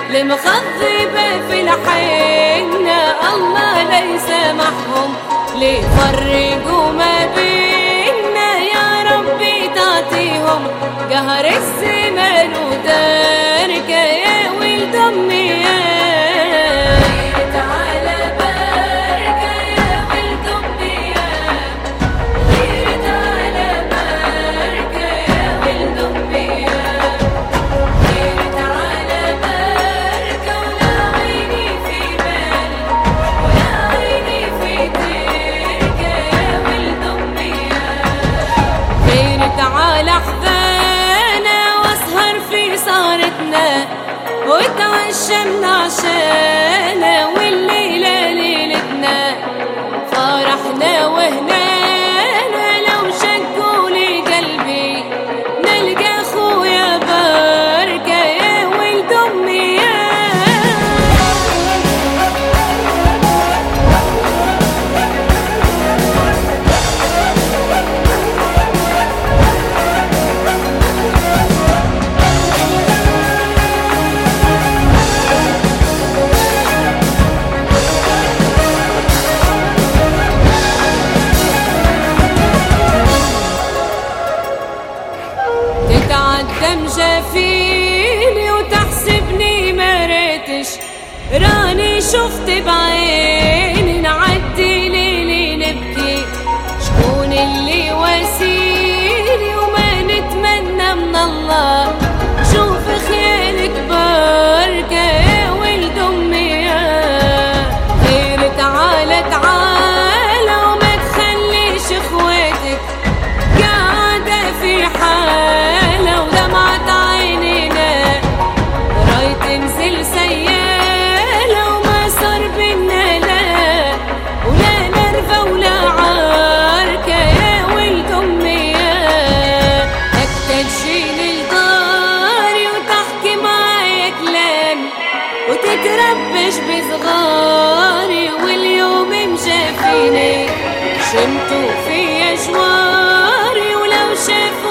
لمخضبة في الحنة، الله لا يسامحهم ليفرقوا ما بيننا، يا ربي تعطيهم قهر الزمان ودارك يا ولد أمي. تعالى احذانا واسهر في سهرتنا وتوشمنا عشانا، والليلة ليلتنا فرحنا وهنانا، لو شقوا لي قلبي نلقى اخويا بركة يا ولد امي. تتعدم جفيني وتحسبني ما ريتش، راني شفت بعيني نعدي ليلي نبكي، شكون اللي واسيني وما نتمنى من الله شوف خيالك بركة يا ولد أمي. خير تعالى تعالى وما تخليش اخواتك قاعدة في حالة ودمعة عينينا راي تنزل سيالة، وما صار بينا لا ولا نرفة ولا عركة يا ولد أمي. بدك تشيل الداري وتحكي معايا كلام وتتربش بصغاري، واليوم مجافيني شمتوا فيا جواري، ولو شافوا